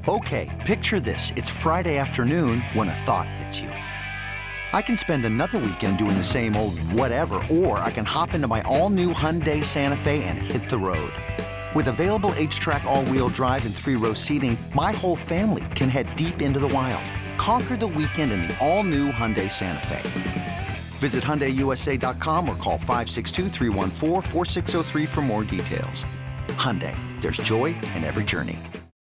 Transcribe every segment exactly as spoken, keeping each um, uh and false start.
Okay, picture this. It's Friday afternoon when a thought hits you. I can spend another weekend doing the same old whatever, or I can hop into my all-new Hyundai Santa Fe and hit the road. With available H-Track all-wheel drive and three-row seating, my whole family can head deep into the wild. Conquer the weekend in the all-new Hyundai Santa Fe. Visit Hyundai U S A dot com or call five six two, three one four, four six zero three for more details. Hyundai, there's joy in every journey.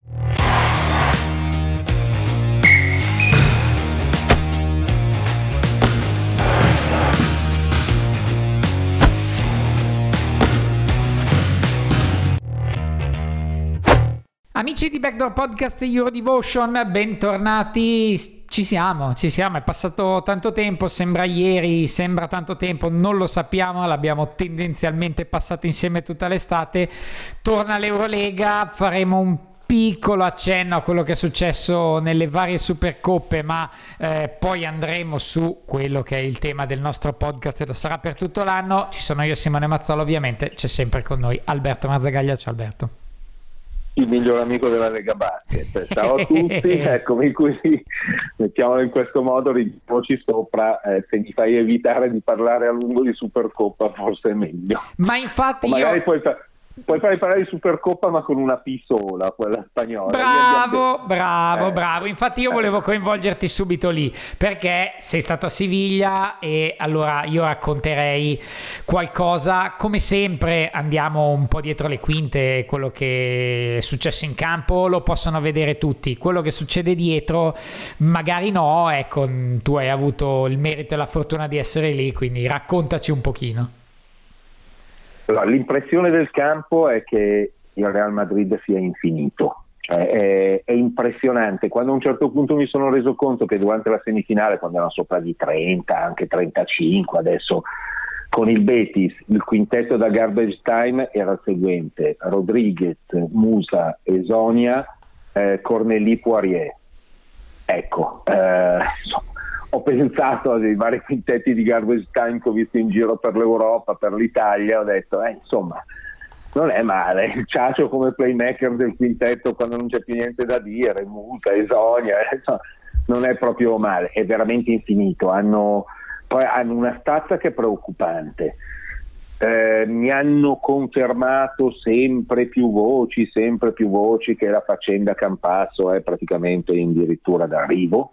Amici di Backdoor Podcast Euro Devotion, bentornati. Ci siamo, ci siamo, è passato tanto tempo, sembra ieri, sembra tanto tempo, non lo sappiamo, l'abbiamo tendenzialmente passato insieme tutta l'estate. Torna l'Eurolega, faremo un piccolo accenno a quello che è successo nelle varie Supercoppe, ma eh, poi andremo su quello che è il tema del nostro podcast e lo sarà per tutto l'anno. Ci sono io, Simone Mazzola, ovviamente c'è sempre con noi Alberto Marzagaglia. Ciao Alberto. Il miglior amico della Lega Basket. Ciao a tutti, eccomi qui, mettiamolo in questo modo, ridiamoci sopra, eh, se mi fai evitare di parlare a lungo di Supercoppa forse è meglio. Ma infatti o magari io... puoi, fa- puoi fare parlare di Supercoppa ma con una P sola, quella spagnola. Bravo, bravo, eh. bravo, infatti io volevo coinvolgerti subito lì, perché sei stato a Siviglia e allora io racconterei qualcosa. Come sempre andiamo un po' dietro le quinte, quello che è successo in campo lo possono vedere tutti, quello che succede dietro magari no, ecco, tu hai avuto il merito e la fortuna di essere lì, quindi raccontaci un pochino. Allora, l'impressione del campo è che il Real Madrid sia infinito, cioè è, è impressionante. Quando a un certo punto mi sono reso conto che durante la semifinale, quando erano sopra di trenta, anche trentacinque adesso, con il Betis, il quintetto da garbage time era il seguente: Rodriguez, Musa, Esonia, eh, Corneli, Poirier. Ecco, eh, insomma, ho pensato a dei vari quintetti di garbage time che ho visto in giro per l'Europa, per l'Italia, ho detto, eh, insomma, non è male. Il Ciacio come playmaker del quintetto quando non c'è più niente da dire, Musa, Esonia, eh, insomma, non è proprio male, è veramente infinito. Hanno, poi hanno una stazza che è preoccupante. Eh, mi hanno confermato sempre più voci, sempre più voci che la faccenda Campasso è praticamente addirittura d'arrivo.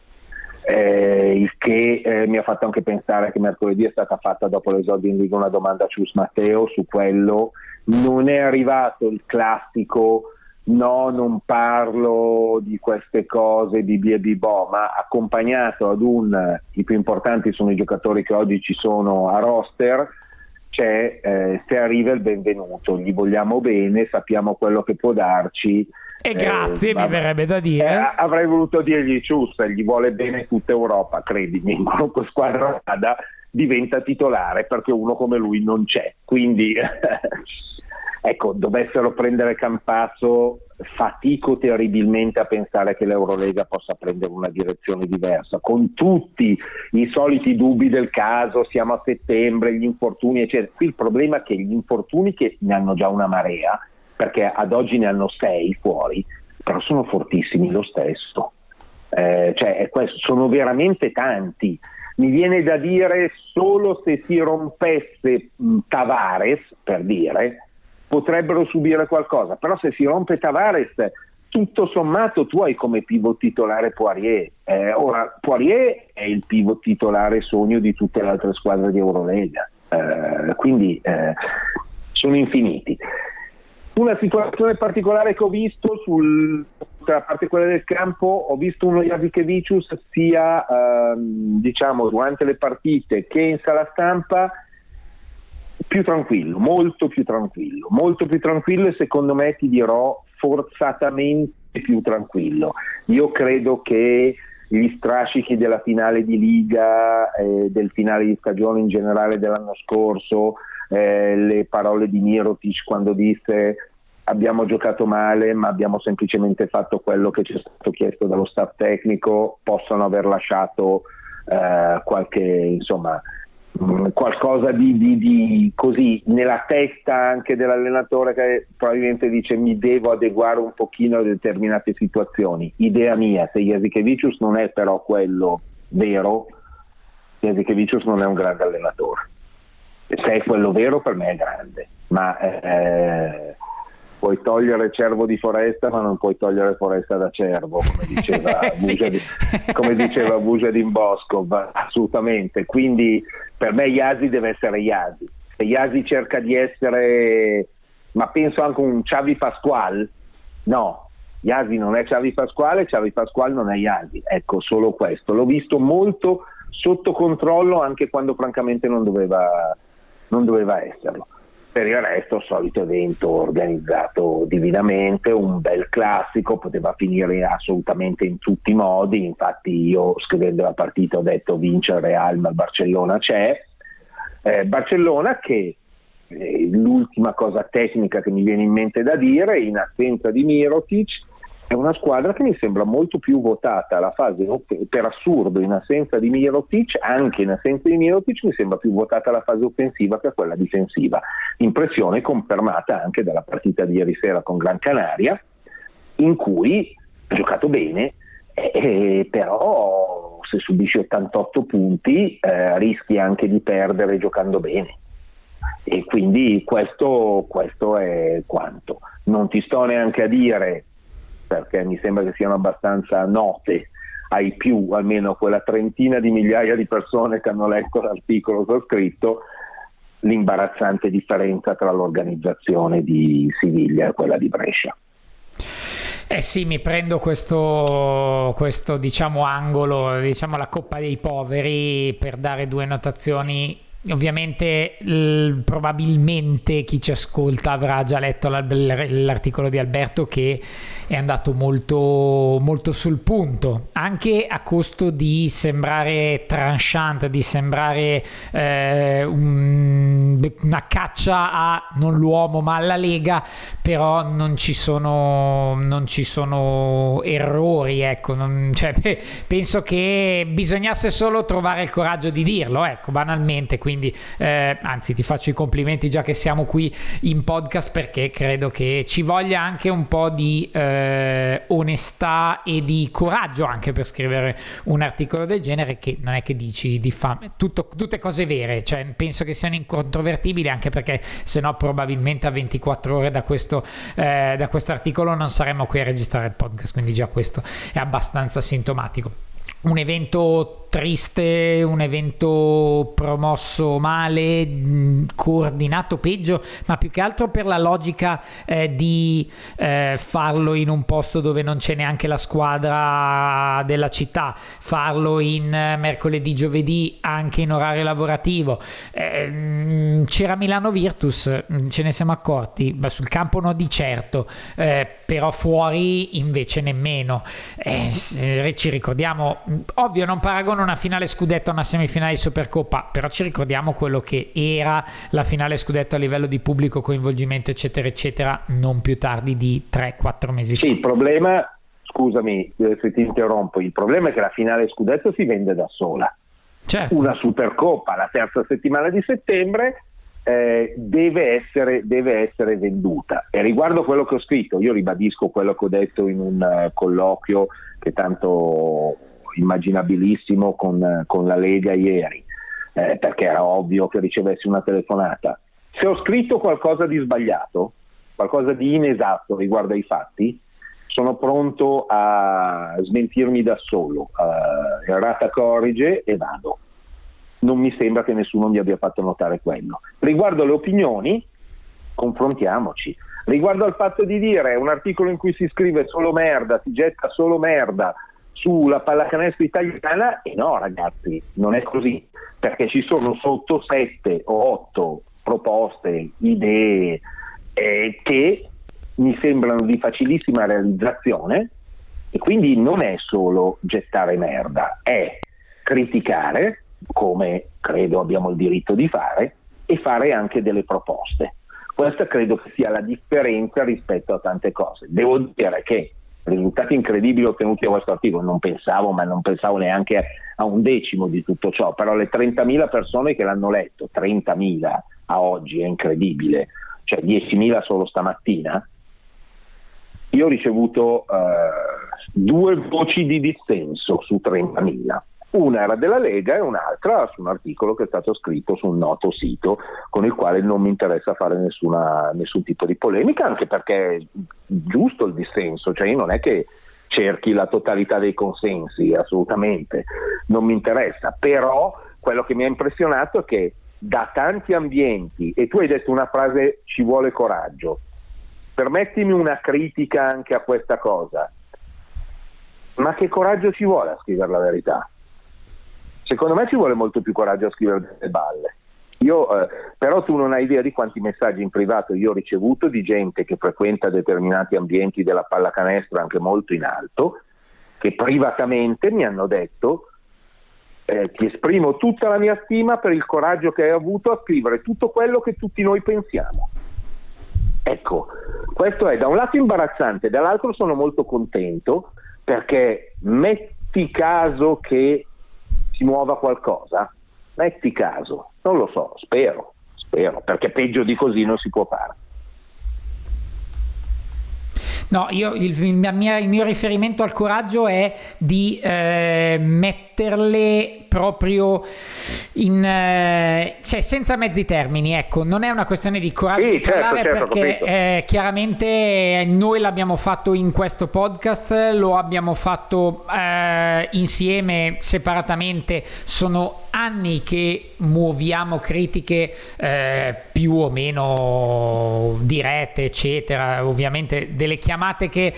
Eh, il che eh, mi ha fatto anche pensare che mercoledì è stata fatta dopo l'esordio in Liga una domanda a Cius Matteo su quello. Non è arrivato il classico no, non parlo di queste cose di bi e bi bo, ma accompagnato ad un, i più importanti sono i giocatori che oggi ci sono a roster, c'è eh, se arriva il benvenuto, gli vogliamo bene, sappiamo quello che può darci. E grazie, eh, mi verrebbe da dire. Eh, avrei voluto dirgli Cius, gli vuole bene tutta Europa, credimi, in qualunque squadra vada diventa titolare perché uno come lui non c'è. Quindi ecco, dovessero prendere Campasso, fatico terribilmente a pensare che l'Eurolega possa prendere una direzione diversa, con tutti i soliti dubbi del caso, siamo a settembre, gli infortuni eccetera. Qui il problema è che gli infortuni, che ne hanno già una marea, perché ad oggi ne hanno sei fuori, però sono fortissimi lo stesso, eh, cioè è questo, sono veramente tanti. Mi viene da dire, solo se si rompesse mh, Tavares, per dire, potrebbero subire qualcosa, però se si rompe Tavares, tutto sommato tu hai come pivot titolare Poirier. Eh, ora Poirier è il pivot titolare sogno di tutte le altre squadre di Eurolega, eh, quindi eh, sono infiniti. Una situazione particolare che ho visto sul, a parte quella del campo, ho visto uno Jasikevičius sia ehm, diciamo durante le partite che in sala stampa più tranquillo, molto più tranquillo, molto più tranquillo e secondo me ti dirò forzatamente più tranquillo. Io credo che gli strascichi della finale di Liga, eh, del finale di stagione in generale dell'anno scorso, eh, le parole di Mirotic quando disse abbiamo giocato male ma abbiamo semplicemente fatto quello che ci è stato chiesto dallo staff tecnico, possono aver lasciato eh, qualche insomma qualcosa di, di, di così nella testa anche dell'allenatore, che probabilmente dice mi devo adeguare un pochino a determinate situazioni. Idea mia, se Jasikevicius non è però quello vero, Jasikevicius non è un grande allenatore. Se è quello vero, per me è grande, ma eh, puoi togliere cervo di foresta ma non puoi togliere foresta da cervo, come diceva sì. Bujadin, come diceva Bujadin Boskov, assolutamente. Quindi per me Jasi deve essere Jasi. Se Jasi cerca di essere, ma penso anche un Xavi Pasqual, no, Jasi non è Xavi Pasquale, Xavi Pasqual non è Jasi, ecco, solo questo. L'ho visto molto sotto controllo anche quando francamente non doveva, non doveva esserlo. Per il resto, solito evento organizzato divinamente, un bel classico, poteva finire assolutamente in tutti i modi. Infatti io, scrivendo la partita, ho detto vince il Real, ma il Barcellona c'è. Eh, Barcellona che, eh, l'ultima cosa tecnica che mi viene in mente da dire, in assenza di Mirotic, è una squadra che mi sembra molto più votata alla fase, per assurdo, in assenza di Mirotic, anche in assenza di Mirotic mi sembra più votata alla fase offensiva che a quella difensiva. Impressione confermata anche dalla partita di ieri sera con Gran Canaria, in cui ha giocato bene, eh, però se subisci ottantotto punti eh, rischi anche di perdere giocando bene. E quindi questo, questo è quanto. Non ti sto neanche a dire, perché mi sembra che siano abbastanza note ai più, almeno quella trentina di migliaia di persone che hanno letto l'articolo che ho scritto, l'imbarazzante differenza tra l'organizzazione di Siviglia e quella di Brescia. Eh sì, mi prendo questo, questo diciamo angolo, diciamo la Coppa dei Poveri, per dare due notazioni. Ovviamente l- probabilmente chi ci ascolta avrà già letto l'articolo di Alberto, che è andato molto, molto sul punto, anche a costo di sembrare tranchant, di sembrare eh, un, una caccia a non l'uomo ma alla Lega, però non ci sono, non ci sono errori, ecco, non, cioè, penso che bisognasse solo trovare il coraggio di dirlo, ecco, banalmente. Quindi eh, anzi ti faccio i complimenti già che siamo qui in podcast, perché credo che ci voglia anche un po' di eh, onestà e di coraggio anche per scrivere un articolo del genere, che non è che dici di fame, tutto, tutte cose vere, cioè penso che siano incontrovertibili, anche perché sennò probabilmente a ventiquattro ore da questo eh, da questo articolo non saremmo qui a registrare il podcast, quindi già questo è abbastanza sintomatico. Un evento triste, un evento promosso male, coordinato peggio, ma più che altro per la logica eh, di eh, farlo in un posto dove non c'è neanche la squadra della città, farlo in eh, mercoledì, giovedì, anche in orario lavorativo. Eh, c'era Milano Virtus, ce ne siamo accorti, beh, sul campo no di certo, eh, però fuori invece nemmeno. Eh, ci ricordiamo, ovvio non paragono una finale scudetto a una semifinale di Supercoppa, però ci ricordiamo quello che era la finale scudetto a livello di pubblico, coinvolgimento eccetera eccetera, non più tardi di tre quattro mesi sì, fa. Il problema, scusami se ti interrompo, il problema è che la finale scudetto si vende da sola. Certo. Una Supercoppa la terza settimana di settembre eh, deve essere, deve essere venduta. E riguardo quello che ho scritto, io ribadisco quello che ho detto in un uh, colloquio che tanto immaginabilissimo con, con la Lega ieri, eh, perché era ovvio che ricevessi una telefonata. Se ho scritto qualcosa di sbagliato, qualcosa di inesatto riguardo ai fatti, sono pronto a smentirmi da solo, uh, errata corrige e vado. Non mi sembra che nessuno mi abbia fatto notare quello. Riguardo alle opinioni, confrontiamoci. Riguardo al fatto di dire un articolo in cui si scrive solo merda, si getta solo merda sulla pallacanestro italiana, e no ragazzi, non è così, perché ci sono sotto sette o otto proposte, idee eh, che mi sembrano di facilissima realizzazione, e quindi non è solo gettare merda, è criticare, come credo abbiamo il diritto di fare, e fare anche delle proposte. Questa credo che sia la differenza rispetto a tante cose. Devo dire che risultati incredibili ottenuti da questo articolo, non pensavo, ma non pensavo neanche a un decimo di tutto ciò, però le trentamila persone che l'hanno letto, trentamila a oggi è incredibile, cioè diecimila solo stamattina, io ho ricevuto eh, due voci di dissenso su trentamila. Una era della Lega e un'altra su un articolo che è stato scritto su un noto sito con il quale non mi interessa fare nessuna, nessun tipo di polemica, anche perché è giusto il dissenso, cioè io non è che cerchi la totalità dei consensi, assolutamente, non mi interessa, però quello che mi ha impressionato è che da tanti ambienti, e tu hai detto una frase, ci vuole coraggio, permettimi una critica anche a questa cosa, ma che coraggio ci vuole a scrivere la verità? Secondo me ci vuole molto più coraggio a scrivere delle balle. Io, eh, però tu non hai idea di quanti messaggi in privato io ho ricevuto di gente che frequenta determinati ambienti della pallacanestro anche molto in alto, che privatamente mi hanno detto eh, ti esprimo tutta la mia stima per il coraggio che hai avuto a scrivere tutto quello che tutti noi pensiamo. Ecco, questo è da un lato imbarazzante, dall'altro sono molto contento, perché metti caso che si muova qualcosa, metti caso, non lo so, spero, spero, perché peggio di così non si può fare. No, io il, il, mio, il mio riferimento al coraggio è di eh, metterle proprio in eh, cioè senza mezzi termini, ecco, non è una questione di coraggio sì, di parlare, certo, certo, perché eh, chiaramente noi l'abbiamo fatto in questo podcast, lo abbiamo fatto eh, insieme, separatamente, sono anni che muoviamo critiche eh, più o meno dirette, eccetera, ovviamente delle chiamate che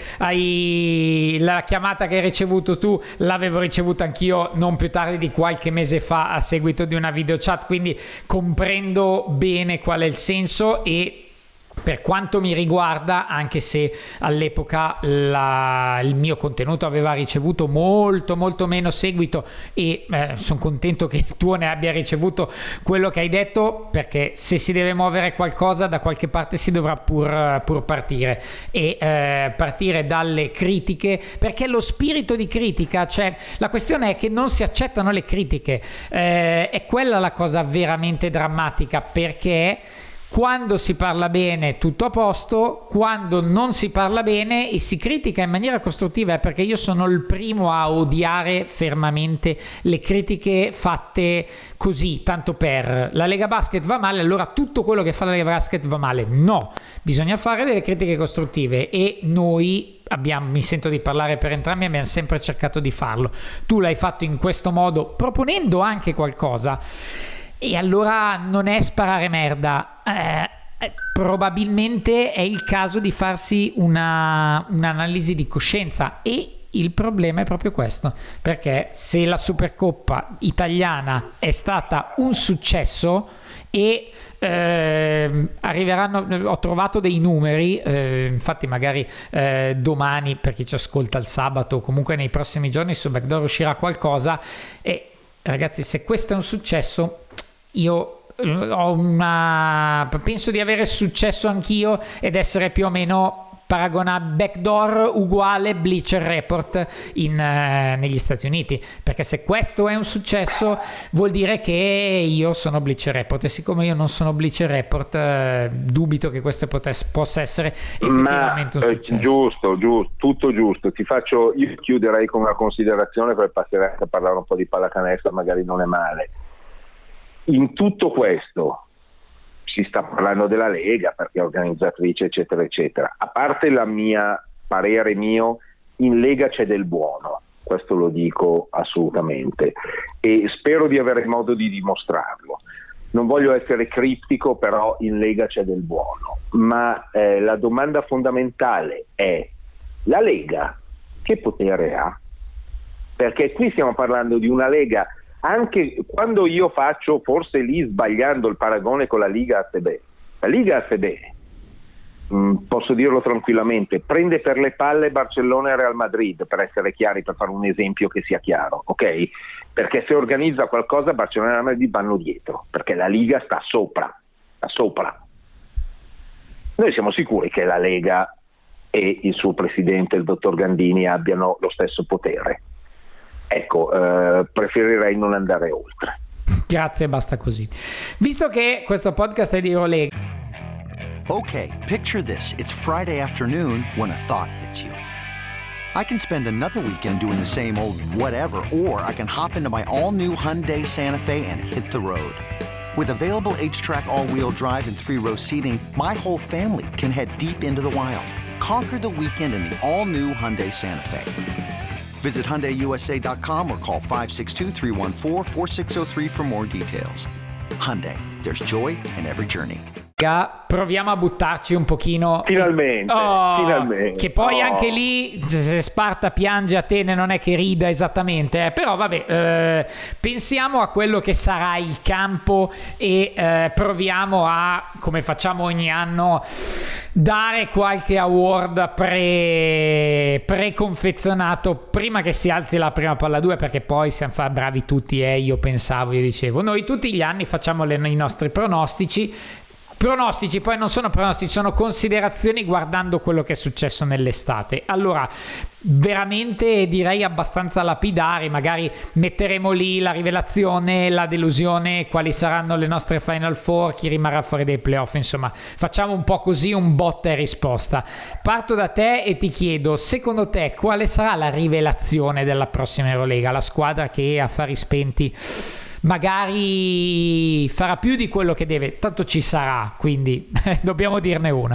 hai, la chiamata che hai ricevuto tu l'avevo ricevuta anch'io non più tardi di qualche mese fa a seguito di una video chat, quindi comprendo bene qual è il senso. E per quanto mi riguarda, anche se all'epoca la, il mio contenuto aveva ricevuto molto molto meno seguito, e eh, sono contento che il tuo ne abbia ricevuto quello che hai detto, perché se si deve muovere qualcosa da qualche parte si dovrà pur, pur partire, e eh, partire dalle critiche, perché lo spirito di critica, cioè la questione è che non si accettano le critiche, eh, è quella la cosa veramente drammatica, perché quando si parla bene tutto a posto, quando non si parla bene e si critica in maniera costruttiva, è perché io sono il primo a odiare fermamente le critiche fatte così, tanto per la Lega Basket va male, allora tutto quello che fa la Lega Basket va male. No, bisogna fare delle critiche costruttive, e noi abbiamo, mi sento di parlare per entrambi, abbiamo sempre cercato di farlo. Tu l'hai fatto in questo modo, proponendo anche qualcosa. E allora non è sparare merda, eh, eh, probabilmente è il caso di farsi una, un'analisi di coscienza, e il problema è proprio questo, perché se la Supercoppa italiana è stata un successo e eh, arriveranno, ho trovato dei numeri, eh, infatti magari eh, domani, per chi ci ascolta il sabato o comunque nei prossimi giorni su Backdoor uscirà qualcosa, e ragazzi, se questo è un successo, io ho una penso di avere successo anch'io ed essere più o meno paragonabile, Backdoor uguale Bleacher Report in, uh, negli Stati Uniti, perché se questo è un successo vuol dire che io sono Bleacher Report, e siccome io non sono Bleacher Report uh, dubito che questo potesse, possa essere effettivamente Ma, un successo. Eh, giusto, giusto, tutto giusto. Ti faccio, io chiuderei con una considerazione, poi passerei a parlare un po' di pallacanestro, magari non è male. In tutto questo si sta parlando della Lega perché è organizzatrice, eccetera eccetera, a parte la mia parere mio, in Lega c'è del buono, questo lo dico assolutamente, e spero di avere modo di dimostrarlo. Non voglio essere criptico, però in Lega c'è del buono, ma eh, la domanda fondamentale è: la Lega che potere ha? Perché qui stiamo parlando di una Lega, anche quando io faccio, forse lì sbagliando, il paragone con la Liga A S B, la Liga A S B, mh, posso dirlo tranquillamente, prende per le palle Barcellona e Real Madrid, per essere chiari, per fare un esempio che sia chiaro, ok? Perché se organizza qualcosa Barcellona e Real Madrid vanno dietro, perché la Liga sta sopra, sta sopra. Noi siamo sicuri che la Lega e il suo presidente, il dottor Gandini, abbiano lo stesso potere. Ecco, eh, preferirei non andare oltre. Grazie, basta così. Visto che questo podcast è di Eurolega. Okay, picture this. It's Friday afternoon when a thought hits you. I can spend another weekend doing the same old whatever, or I can hop into my all-new Hyundai Santa Fe and hit the road. With available H-Track all-wheel drive and three-row seating, my whole family can head deep into the wild. Conquer the weekend in the all-new Hyundai Santa Fe. Visit Hyundai U S A dot com or call five six two, three one four, four six zero three for more details. Hyundai, there's joy in every journey. Proviamo a buttarci un pochino. Finalmente, oh, finalmente. Che poi oh. anche lì, se Sparta piange, Atene non è che rida esattamente, eh. Però vabbè, eh, pensiamo a quello che sarà il campo e eh, proviamo a, come facciamo ogni anno, dare qualche award pre preconfezionato prima che si alzi la prima palla due, perché poi siamo fa bravi tutti e eh, io pensavo, io dicevo, noi tutti gli anni facciamo le, i nostri pronostici. Pronostici poi non sono pronostici, sono considerazioni guardando quello che è successo nell'estate. Allora, veramente direi abbastanza lapidari, magari metteremo lì la rivelazione, la delusione, quali saranno le nostre Final Four, chi rimarrà fuori dai playoff, insomma, facciamo un po' così, un botta e risposta. Parto da te e ti chiedo, secondo te quale sarà la rivelazione della prossima Eurolega, la squadra che a fari spenti magari farà più di quello che deve, tanto ci sarà, quindi dobbiamo dirne una.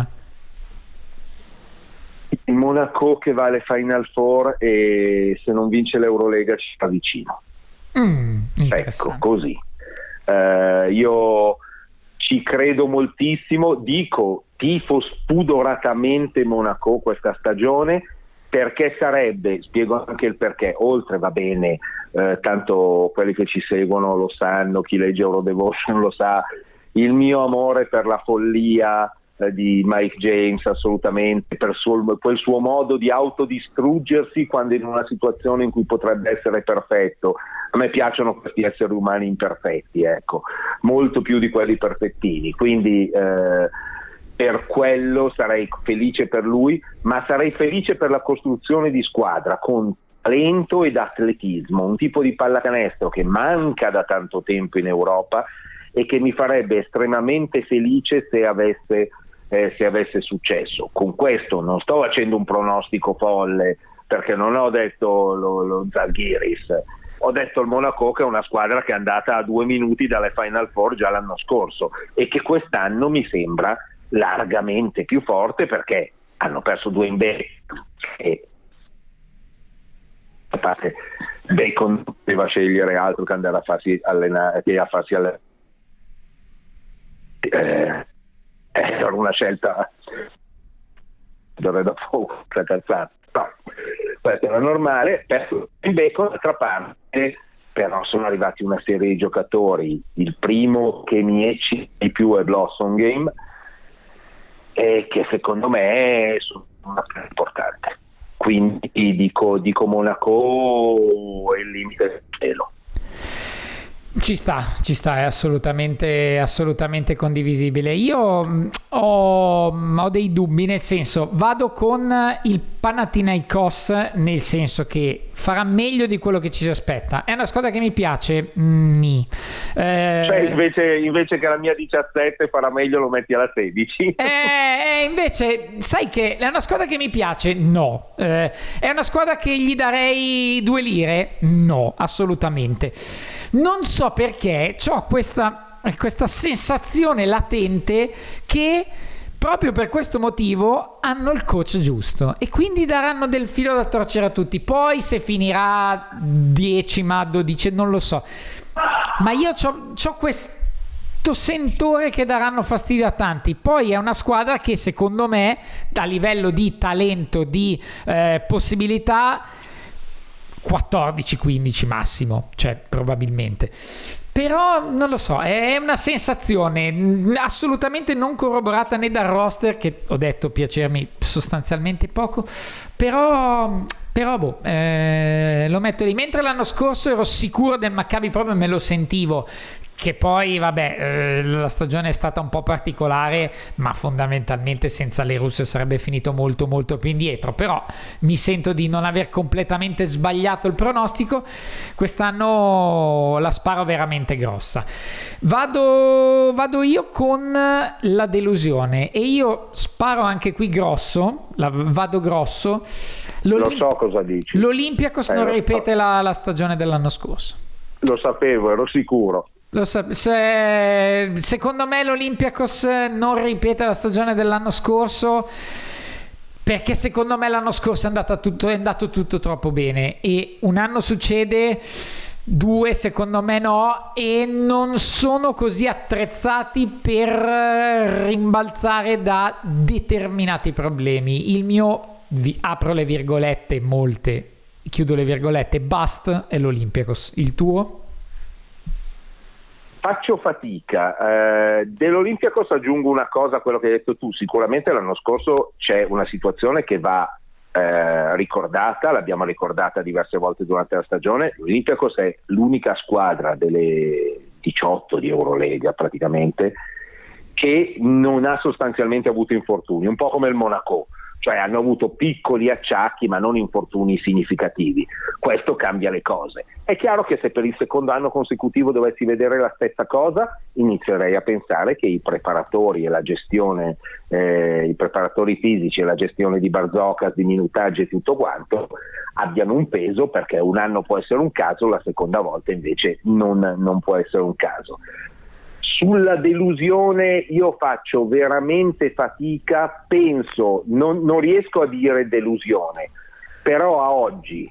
Il Monaco che va alle Final Four e se non vince l'Eurolega ci sta vicino. Mm, ecco, così. Uh, io ci credo moltissimo, dico tifo spudoratamente Monaco questa stagione, perché sarebbe, spiego anche il perché, oltre va bene, eh, tanto quelli che ci seguono lo sanno, chi legge Eurodevotion lo sa, il mio amore per la follia eh, di Mike James, assolutamente, per suo, quel suo modo di autodistruggersi quando in una situazione in cui potrebbe essere perfetto. A me piacciono questi esseri umani imperfetti, ecco, molto più di quelli perfettini, quindi eh, per quello sarei felice per lui, ma sarei felice per la costruzione di squadra con talento ed atletismo, un tipo di pallacanestro che manca da tanto tempo in Europa e che mi farebbe estremamente felice se avesse, eh, se avesse successo. Con questo non sto facendo un pronostico folle, perché non ho detto lo, lo Zalgiris, ho detto il Monaco che è una squadra che è andata a due minuti dalle Final Four già l'anno scorso e che quest'anno mi sembra largamente più forte, perché hanno perso due in Bacon e a parte Bacon doveva scegliere altro che andare a farsi allenare, che a farsi allenare. Eh, era una scelta dove dopo cazzata, no, questo era normale. Perso in Bacon, d'altra parte però sono arrivati una serie di giocatori, il primo che mi eccita di più è Blossom Game, e che secondo me sono una più importante, quindi dico, dico Monaco è il limite del cielo. Ci sta, ci sta, è assolutamente, assolutamente condivisibile. Io mh, ho, ho dei dubbi, nel senso, vado con il Panathinaikos, nel senso che farà meglio di quello che ci si aspetta. È una squadra che mi piace, mm, eh, cioè invece, invece che la mia diciassette farà meglio, lo metti alla sedici. Eh, invece, sai che è una squadra che mi piace? No. Eh, è una squadra che gli darei due lire? No, assolutamente. Non so perché ho questa, questa sensazione latente che proprio per questo motivo hanno il coach giusto e quindi daranno del filo da torcere a tutti. Poi se finirà decima, dodici, non lo so, ma io ho questo sentore che daranno fastidio a tanti. Poi è una squadra che secondo me a livello di talento, di eh, possibilità, quattordici quindici massimo, cioè probabilmente. Però non lo so, è una sensazione assolutamente non corroborata né dal roster, che ho detto piacermi sostanzialmente poco, però però boh, eh, lo metto lì. Mentre l'anno scorso ero sicuro del Maccabi, proprio me lo sentivo che poi vabbè eh, la stagione è stata un po' particolare, ma fondamentalmente senza le russe sarebbe finito molto molto più indietro, però mi sento di non aver completamente sbagliato il pronostico. Quest'anno la sparo veramente grossa. Vado, vado io con la delusione, e io sparo anche qui grosso, la, vado grosso. L'Olim- Lo so cosa dici. L'Olympiakos eh, non lo ripete so. la, la stagione dell'anno scorso. Lo sapevo, ero sicuro. Lo sa- se, secondo me l'Olympiakos non ripete la stagione dell'anno scorso, perché secondo me l'anno scorso è andato tutto, è andato tutto troppo bene, e un anno succede, due secondo me no, e non sono così attrezzati per rimbalzare da determinati problemi. Il mio, vi, apro le virgolette, molte, chiudo le virgolette, bust è l'Olympiakos. Il tuo? Faccio fatica. Eh, dell'Olympiakos aggiungo una cosa a quello che hai detto tu. Sicuramente l'anno scorso c'è una situazione che va eh, ricordata, l'abbiamo ricordata diverse volte durante la stagione. L'Olympiakos è l'unica squadra delle diciotto di Eurolega praticamente che non ha sostanzialmente avuto infortuni, un po' come il Monaco. Cioè hanno avuto piccoli acciacchi ma non infortuni significativi. Questo cambia le cose. È chiaro che se per il secondo anno consecutivo dovessi vedere la stessa cosa, inizierei a pensare che i preparatori e la gestione, eh, i preparatori fisici e la gestione di Barzokas, di minutaggi e tutto quanto abbiano un peso, perché un anno può essere un caso, la seconda volta invece non, non può essere un caso. Sulla delusione io faccio veramente fatica, penso, non, non riesco a dire delusione, però a oggi,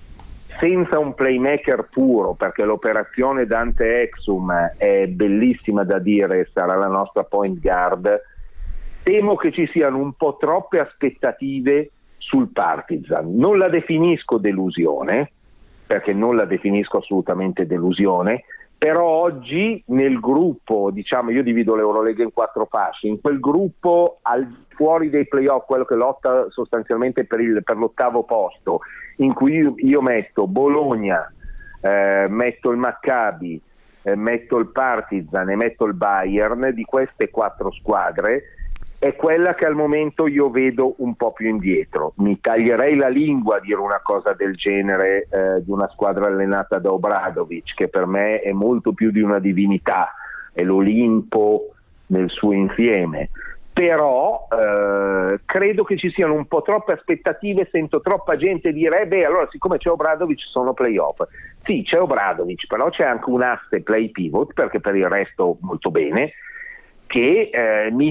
senza un playmaker puro, perché l'operazione Dante Exum è bellissima da dire, sarà la nostra point guard, temo che ci siano un po' troppe aspettative sul Partizan. Non la definisco delusione, perché non la definisco assolutamente delusione, però oggi nel gruppo, diciamo, io divido l'Eurolega in quattro fasce, in quel gruppo al fuori dei playoff, quello che lotta sostanzialmente per, il, per l'ottavo posto, in cui io, io metto Bologna, eh, metto il Maccabi, eh, metto il Partizan e metto il Bayern, di queste quattro squadre è quella che al momento io vedo un po' più indietro. Mi taglierei la lingua a dire una cosa del genere eh, di una squadra allenata da Obradovic, che per me è molto più di una divinità, è l'Olimpo nel suo insieme. Però eh, credo che ci siano un po' troppe aspettative, sento troppa gente dire eh beh, allora siccome c'è Obradovic sono playoff. Sì, c'è Obradovic, però c'è anche un asse play pivot, perché per il resto molto bene, che eh, mi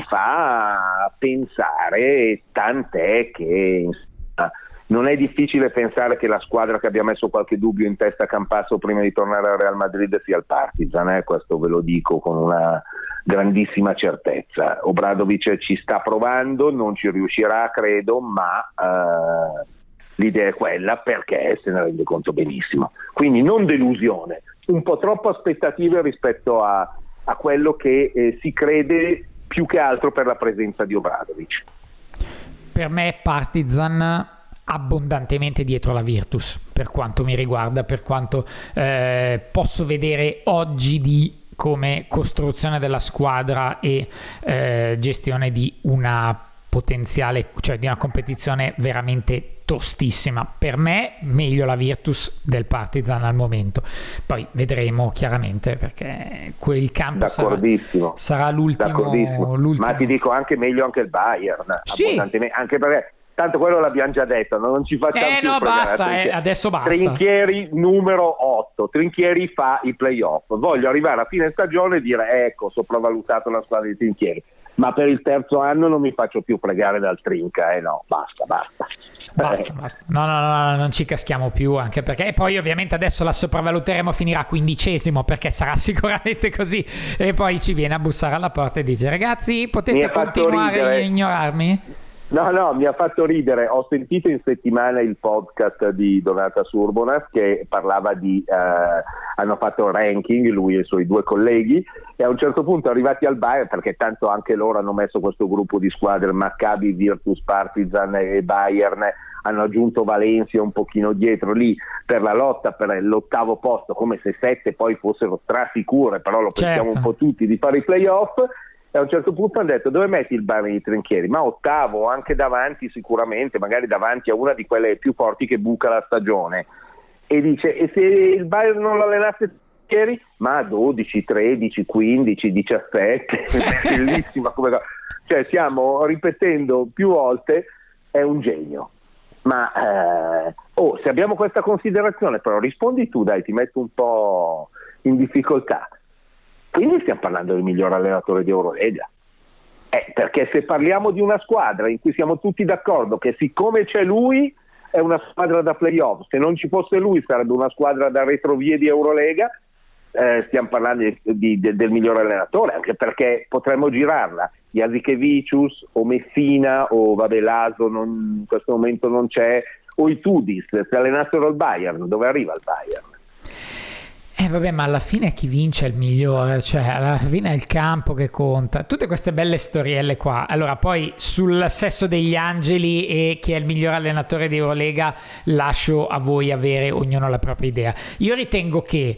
fa pensare, tant'è che insomma, non è difficile pensare che la squadra che abbia messo qualche dubbio in testa a Campasso prima di tornare al Real Madrid sia il Partizan, eh? Questo ve lo dico con una grandissima certezza. Obradovic ci sta provando, non ci riuscirà credo, ma eh, l'idea è quella, perché se ne rende conto benissimo. Quindi non delusione, un po' troppo aspettative rispetto a a quello che eh, si crede, più che altro per la presenza di Obradovic. Per me Partizan abbondantemente dietro la Virtus, per quanto mi riguarda, per quanto eh, posso vedere oggi di come costruzione della squadra e eh, gestione di una potenziale, cioè di una competizione veramente tostissima. Per me meglio la Virtus del Partizan al momento, poi vedremo chiaramente, perché quel campo sarà, sarà l'ultimo, l'ultimo ma ti dico anche meglio anche il Bayern, sì, anche perché tanto quello l'abbiamo già detto, non ci facciamo eh più no pregare. basta, eh, adesso basta. Trinchieri numero otto, Trinchieri fa i playoff, voglio arrivare a fine stagione e dire ecco, sopravvalutato la squadra di Trinchieri, ma per il terzo anno non mi faccio più pregare dal Trinca, eh no, basta, basta. Basta, basta. No, no, no, no, non ci caschiamo più, anche perché e poi ovviamente adesso la sopravvaluteremo, finirà quindicesimo, perché sarà sicuramente così, e poi ci viene a bussare alla porta e dice ragazzi potete continuare a ignorarmi? No, no, mi ha fatto ridere. Ho sentito in settimana il podcast di Donata Surbonas che parlava di, eh, hanno fatto il ranking, lui e i suoi due colleghi, e a un certo punto arrivati al Bayern, perché tanto anche loro hanno messo questo gruppo di squadre, Maccabi, Virtus, Partizan e Bayern, hanno aggiunto Valencia un pochino dietro lì per la lotta per l'ottavo posto, come se sette poi fossero strasicure, però lo pensiamo certo. un po' tutti di fare i playoff. E a un certo punto hanno detto: dove metti il Bayern di Trinchieri? Ma ottavo, anche davanti sicuramente, magari davanti a una di quelle più forti che buca la stagione. E dice: e se il Bayern non l'allenasse Trinchieri? Ma dodici, tredici, quindici, diciassette, bellissima come cosa. Cioè stiamo ripetendo più volte, è un genio. Ma eh, oh, se abbiamo questa considerazione, però rispondi tu, dai, ti metto un po' in difficoltà. Quindi stiamo parlando del miglior allenatore di Eurolega, eh, perché se parliamo di una squadra in cui siamo tutti d'accordo che siccome c'è lui è una squadra da playoff, se non ci fosse lui sarebbe una squadra da retrovie di Eurolega, eh, stiamo parlando di, di, de, del miglior allenatore, anche perché potremmo girarla, Jasikevicius o Messina o vabbè Laso non, in questo momento non c'è, o i Tudis, se allenassero il Bayern, dove arriva il Bayern? Eh vabbè, ma alla fine chi vince è il migliore, cioè alla fine è il campo che conta. Tutte queste belle storielle qua. Allora, poi sul sesso degli angeli e chi è il miglior allenatore di Eurolega lascio a voi avere ognuno la propria idea. Io ritengo che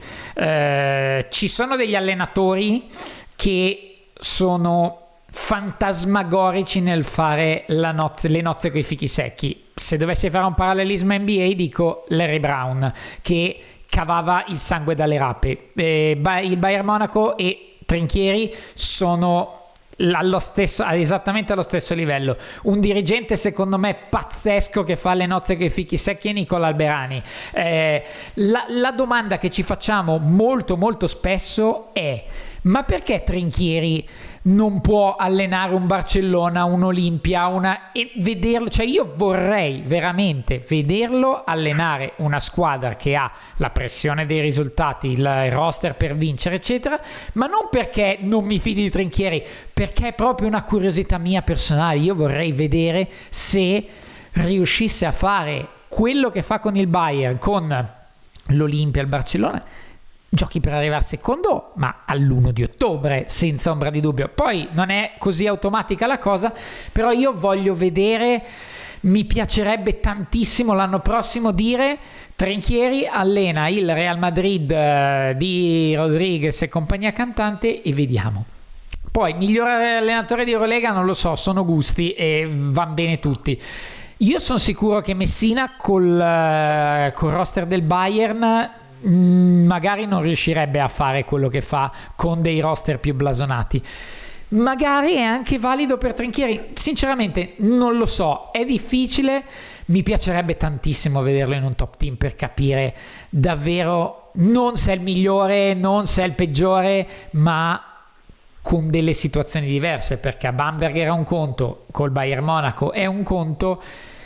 eh, ci sono degli allenatori che sono fantasmagorici nel fare la nozze, le nozze coi fichi secchi. Se dovessi fare un parallelismo N B A dico Larry Brown, che cavava il sangue dalle rape. Eh, il Bayern Monaco e Trinchieri sono allo stesso, esattamente allo stesso livello. Un dirigente secondo me pazzesco che fa le nozze coi fichi secchi è Nicola Alberani. Eh, la, la domanda che ci facciamo molto molto spesso è: ma perché Trinchieri non può allenare un Barcellona, un Olimpia, una e vederlo, cioè io vorrei veramente vederlo allenare una squadra che ha la pressione dei risultati, il roster per vincere eccetera, ma non perché non mi fidi di Trinchieri, perché è proprio una curiosità mia personale. Io vorrei vedere se riuscisse a fare quello che fa con il Bayern, con l'Olimpia, il Barcellona, giochi per arrivare secondo, ma all'primo di ottobre, senza ombra di dubbio. Poi non è così automatica la cosa, però io voglio vedere, mi piacerebbe tantissimo l'anno prossimo dire: Trinchieri allena il Real Madrid eh, di Rodriguez e compagnia cantante, e vediamo. Poi miglior allenatore di Eurolega non lo so, sono gusti e van bene tutti. Io sono sicuro che Messina col, col roster del Bayern magari non riuscirebbe a fare quello che fa con dei roster più blasonati. Magari è anche valido per Trinchieri, sinceramente non lo so, è difficile. Mi piacerebbe tantissimo vederlo in un top team per capire davvero non se è il migliore, non se è il peggiore, ma con delle situazioni diverse, perché a Bamberg era un conto, col Bayern Monaco è un conto.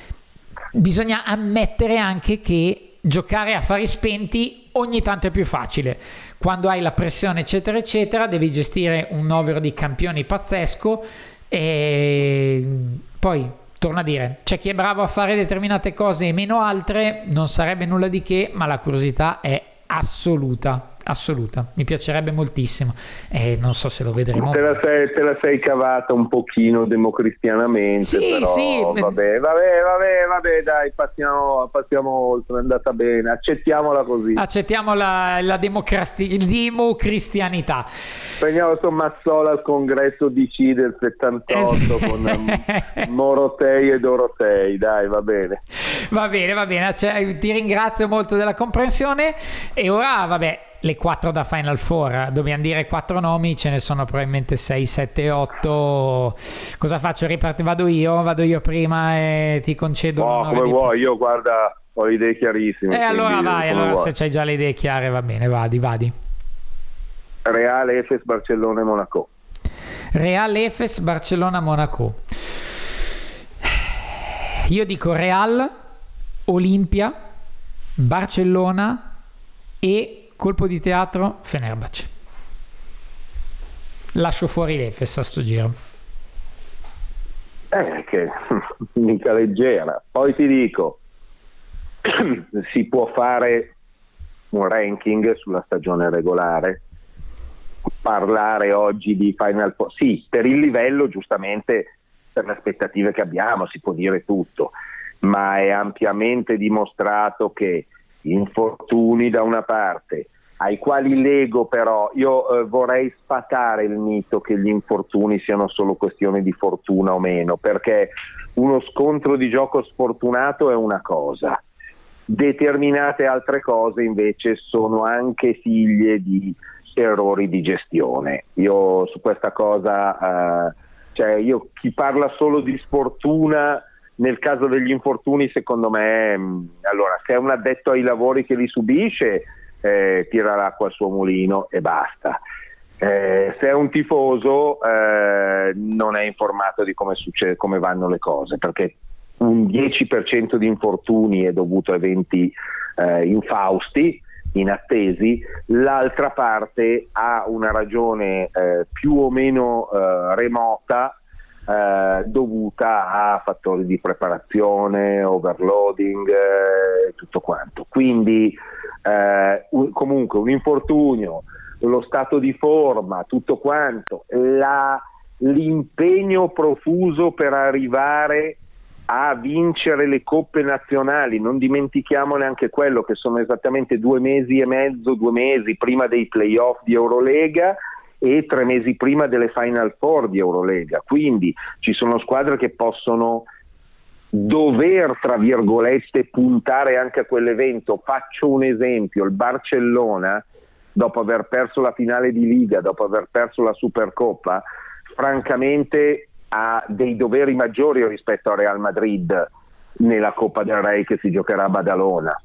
Bisogna ammettere anche che giocare a fari spenti ogni tanto è più facile. Quando hai la pressione eccetera eccetera, devi gestire un novero di campioni pazzesco, e poi torno a dire, c'è chi è bravo a fare determinate cose e meno altre, non sarebbe nulla di che, ma la curiosità è assoluta assoluta, mi piacerebbe moltissimo e non so se lo vedremo. Te la sei, te la sei cavata un pochino democristianamente, sì, però sì. vabbè, vabbè, vabbè, vabbè, dai, passiamo, passiamo oltre, è andata bene, accettiamola così. Accettiamo la, la democrasti- democristianità. Prendiamo Tommassola al congresso D C del settantotto con Morotei e Dorotei, dai, va bene. Va bene, va bene, cioè, ti ringrazio molto della comprensione e ora, vabbè, le quattro da Final Four, dobbiamo dire quattro nomi, ce ne sono probabilmente sei, sette, otto. Cosa faccio? Riparti, vado io, vado io prima e ti concedo. No, come di... vuoi, io guarda, ho le idee chiarissime. E eh, allora vai, allora vuoi. Se c'hai già le idee chiare va bene, vadi, vadi. Real, Efes, Barcellona e Monaco. Real, Efes, Barcellona, Monaco. Io dico Real, Olimpia, Barcellona e colpo di teatro Fenerbahce. Lascio fuori l'Efes a sto giro. Eh, che mica leggera. Poi ti dico, si può fare un ranking sulla stagione regolare, parlare oggi di Final Four, sì, per il livello, giustamente, per le aspettative che abbiamo, si può dire tutto, ma è ampiamente dimostrato che infortuni da una parte, ai quali lego però, io eh, vorrei sfatare il mito che gli infortuni siano solo questioni di fortuna o meno, perché uno scontro di gioco sfortunato è una cosa, determinate altre cose invece sono anche figlie di errori di gestione. Io su questa cosa, eh, cioè io chi parla solo di sfortuna nel caso degli infortuni, secondo me, mh, allora se è un addetto ai lavori che li subisce, eh, tira l'acqua al suo mulino e basta. Eh, se è un tifoso, eh, non è informato di come succede, come vanno le cose, perché un dieci per cento di infortuni è dovuto a eventi eh, infausti, inattesi, l'altra parte ha una ragione eh, più o meno eh, remota, eh, dovuta a fattori di preparazione, overloading, eh, tutto quanto. Quindi eh, un, comunque un infortunio, lo stato di forma, tutto quanto, la, l'impegno profuso per arrivare a vincere le coppe nazionali, non dimentichiamo neanche quello che sono esattamente due mesi e mezzo, due mesi prima dei playoff di Eurolega e tre mesi prima delle Final Four di Eurolega, quindi ci sono squadre che possono dover, tra virgolette, puntare anche a quell'evento. Faccio un esempio: il Barcellona, dopo aver perso la finale di Liga, dopo aver perso la Supercoppa, francamente ha dei doveri maggiori rispetto al Real Madrid nella Coppa del Re che si giocherà a Badalona.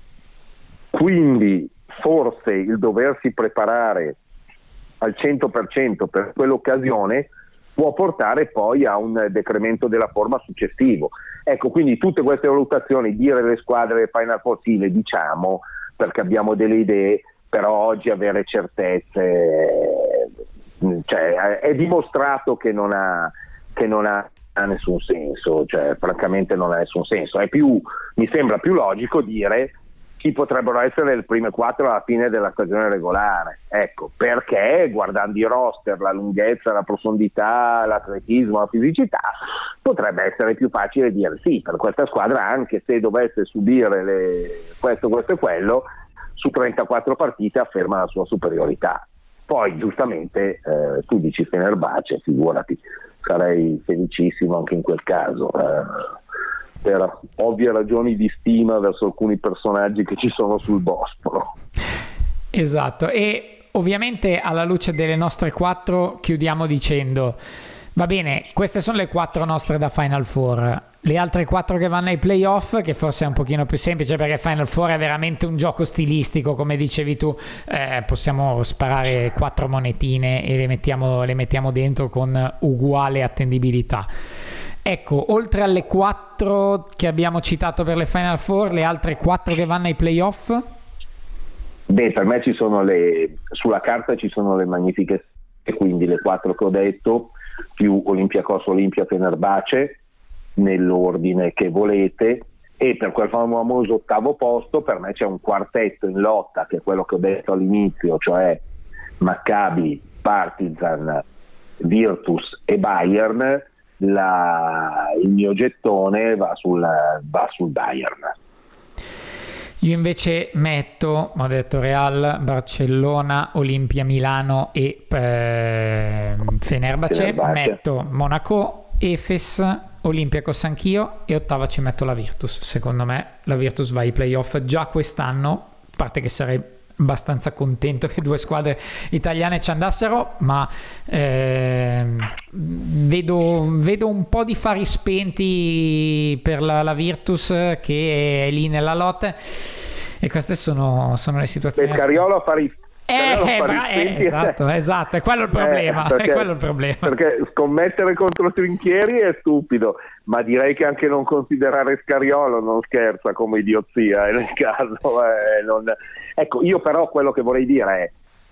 Quindi forse il doversi preparare al cento per cento per quell'occasione può portare poi a un decremento della forma successivo. Ecco, quindi tutte queste valutazioni, dire le squadre Final Four, sì, le diciamo perché abbiamo delle idee, però oggi avere certezze, cioè, è dimostrato che non ha che non ha, ha nessun senso, cioè francamente non ha nessun senso. È più, mi sembra più logico dire chi potrebbero essere le prime quattro alla fine della stagione regolare, ecco, perché guardando i roster, la lunghezza, la profondità, l'atletismo, la fisicità, potrebbe essere più facile dire sì, per questa squadra, anche se dovesse subire le, questo, questo e quello, su trentaquattro partite afferma la sua superiorità. Poi giustamente eh, tu dici Fenerbahce, figurati, sarei felicissimo anche in quel caso, eh, per ovvie ragioni di stima verso alcuni personaggi che ci sono sul Bosporo. Esatto, e ovviamente alla luce delle nostre quattro chiudiamo dicendo: va bene, queste sono le quattro nostre da Final Four, le altre quattro che vanno ai playoff, che forse è un pochino più semplice perché Final Four è veramente un gioco stilistico, come dicevi tu, eh, possiamo sparare quattro monetine e le mettiamo, le mettiamo dentro con uguale attendibilità. Ecco, oltre alle quattro che abbiamo citato per le Final Four, le altre quattro che vanno ai playoff? Beh, per me ci sono le, sulla carta ci sono le magnifiche, e quindi le quattro che ho detto, più Olympiacos, Olimpia, Fenerbahce, nell'ordine che volete, e per quel famoso ottavo posto per me c'è un quartetto in lotta, che è quello che ho detto all'inizio, cioè Maccabi, Partizan, Virtus e Bayern. La, il mio gettone va sul, va sul Bayern. Io invece metto, ho detto Real, Barcellona, Olimpia, Milano e eh, Fenerbahce, Fenerbahce, metto Monaco, Efes, Olympiacos anch'io, e ottava ci metto la Virtus. Secondo me la Virtus va ai playoff già quest'anno, a parte che sarei abbastanza contento che due squadre italiane ci andassero, ma eh, vedo, vedo un po' di fari spenti per la, la Virtus, che è lì nella lotta, e queste sono, sono le situazioni. Per Scariolo fari Eh, bra- eh, esatto, esatto, è quello il problema, eh, perché, è quello il problema. Perché scommettere contro Trinchieri è stupido, ma direi che anche non considerare Scariolo non scherza come idiozia, eh, nel caso. Eh, non... Ecco, io però quello che vorrei dire è,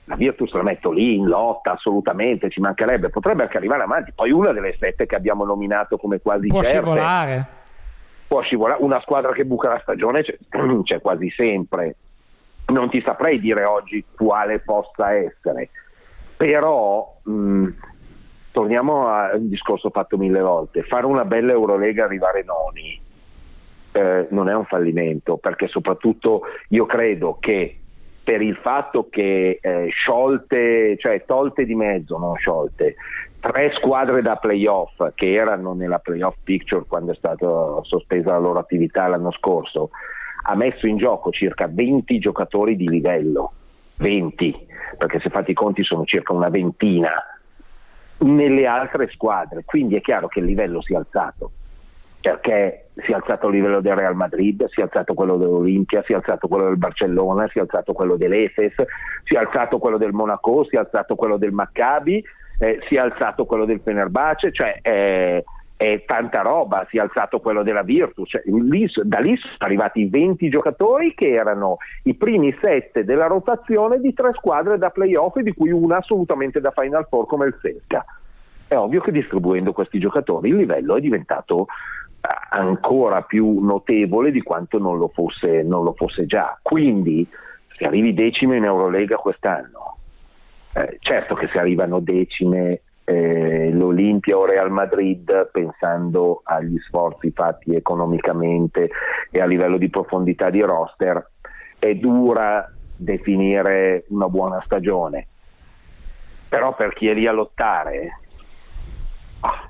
la Virtus la metto lì in lotta, assolutamente, ci mancherebbe, potrebbe anche arrivare avanti. Poi una delle sette che abbiamo nominato come quasi può certe, scivolare. Può scivolare. Una squadra che buca la stagione c'è, c'è quasi sempre. Non ti saprei dire oggi quale possa essere, però mh, torniamo a un discorso fatto mille volte: fare una bella Eurolega e arrivare noni eh, non è un fallimento, perché soprattutto io credo che per il fatto che eh, sciolte, cioè tolte di mezzo, non sciolte, tre squadre da playoff che erano nella playoff picture quando è stata sospesa la loro attività l'anno scorso, ha messo in gioco circa venti giocatori di livello, venti, perché se fate i conti sono circa una ventina nelle altre squadre, quindi è chiaro che il livello si è alzato, perché si è alzato il livello del Real Madrid, si è alzato quello dell'Olimpia, si è alzato quello del Barcellona, si è alzato quello dell'Efes, si è alzato quello del Monaco, si è alzato quello del Maccabi, eh, si è alzato quello del Fenerbahce, cioè eh, è tanta roba, si è alzato quello della Virtus, cioè, lì, da lì sono arrivati venti giocatori che erano i primi sette della rotazione di tre squadre da playoff, di cui una assolutamente da Final Four come il Sesca. È ovvio che distribuendo questi giocatori il livello è diventato ancora più notevole di quanto non lo fosse, non lo fosse già. Quindi se arrivi decimo in Eurolega quest'anno, eh, certo che se arrivano decime Eh, l'Olimpia o Real Madrid, pensando agli sforzi fatti economicamente e a livello di profondità di roster, è dura definire una buona stagione, però per chi è lì a lottare ah.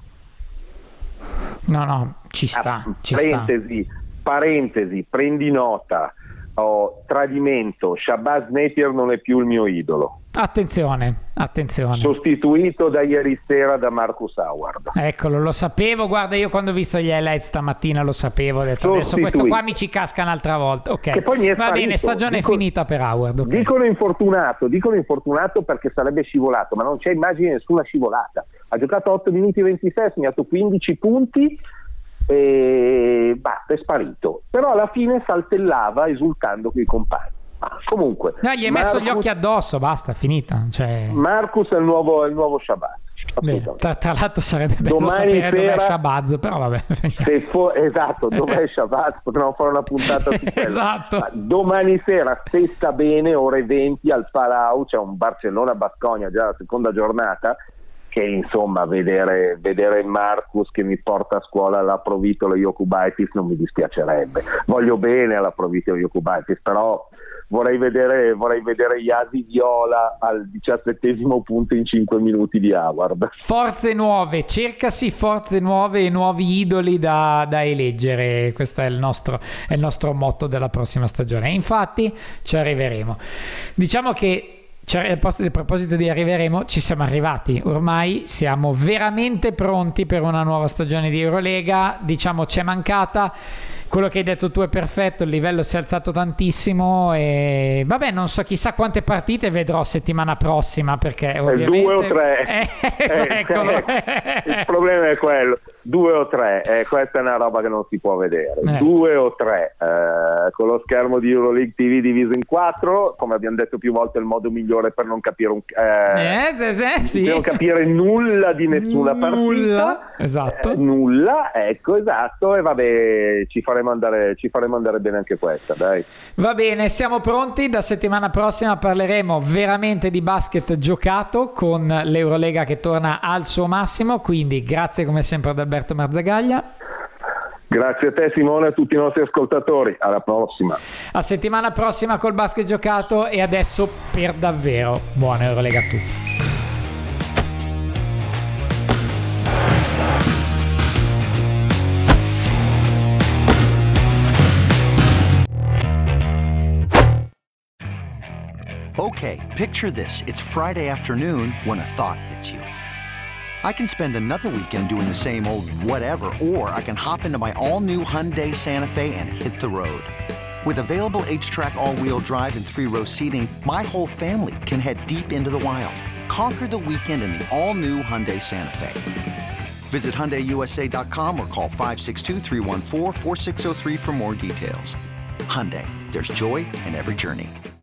no no ci sta, ah, ci parentesi, sta. parentesi prendi nota, oh, tradimento, Shabazz Napier non è più il mio idolo. Attenzione, attenzione. Sostituito da ieri sera da Marcus Howard. Eccolo, lo sapevo, guarda, io quando ho visto gli highlights stamattina lo sapevo, ho detto adesso questo qua mi ci casca un'altra volta. Ok, che poi mi è va sparito. bene, stagione Dico, è finita per Howard. Okay. Dicono infortunato, dicono infortunato perché sarebbe scivolato, ma non c'è immagine nessuna scivolata. Ha giocato otto minuti e ventisei, ha segnato quindici punti e basta, è sparito. Però alla fine saltellava esultando con i compagni. Ah, comunque no, gli hai Marcus, messo gli occhi addosso, basta, finita. Cioè... Marcus è il nuovo, è il nuovo Shabazz. Beh, tra, tra l'altro sarebbe bello domani sapere sera, dov'è Shabazz, però vabbè. Se fo- esatto, dov'è Shabazz? Potremmo fare una puntata su quello. Esatto. Ma domani sera, se sta bene, ore venti al Palau, c'è un Barcellona-Basconia, già la seconda giornata, che insomma vedere, vedere Marcus che mi porta a scuola alla Provitola Jokubaitis non mi dispiacerebbe. Voglio bene alla Provitola Jokubaitis, però vorrei vedere vorrei vedere Yasi Viola al diciassettesimo punto in cinque minuti di Howard. Forze nuove, cercasi forze nuove e nuovi idoli da, da eleggere. Questo è il nostro è il nostro motto della prossima stagione, e infatti ci arriveremo. Diciamo che cioè, a proposito di arriveremo, ci siamo arrivati, ormai siamo veramente pronti per una nuova stagione di Eurolega. Diciamo c'è mancata, quello che hai detto tu è perfetto, il livello si è alzato tantissimo e vabbè, non so, chissà quante partite vedrò settimana prossima, perché ovviamente due o tre eh, eh, eccolo. il problema è quello, due o tre, eh, questa è una roba che non si può vedere, eh. due o tre eh, con lo schermo di Euroleague T V diviso in quattro, come abbiamo detto più volte, il modo migliore per non capire un, eh, eh, sì, sì, sì. per non capire nulla di nessuna nulla. partita, esatto eh, nulla, ecco, esatto, e vabbè, ci faremo andare ci faremo andare bene anche questa, dai. Va bene, siamo pronti. Da settimana prossima parleremo veramente di basket giocato, con l'Eurolega che torna al suo massimo, quindi grazie come sempre ad Alberto Marzagaglia. Grazie a te Simone e a tutti i nostri ascoltatori, alla prossima. A settimana prossima col basket giocato, e adesso per davvero buona Eurolega a tutti. Okay, picture this. It's Friday afternoon when a thought hits you. I can spend another weekend doing the same old whatever, or I can hop into my all-new Hyundai Santa Fe and hit the road. With available H-Track all-wheel drive and three-row seating, my whole family can head deep into the wild. Conquer the weekend in the all-new Hyundai Santa Fe. Visit Hyundai U S A dot com or call five six two, three one four, four six zero three for more details. Hyundai, there's joy in every journey.